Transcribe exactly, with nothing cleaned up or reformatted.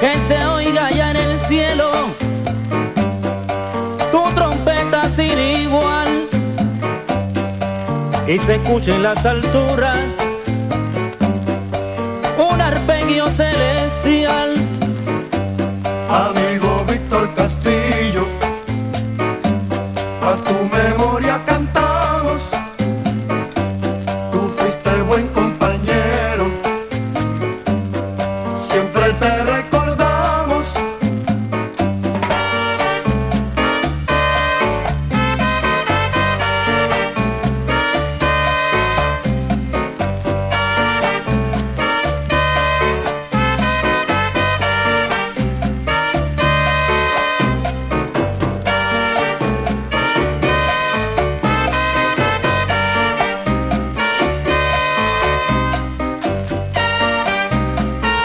que se oiga allá en el cielo tu trompeta sin igual y se escuche en las alturas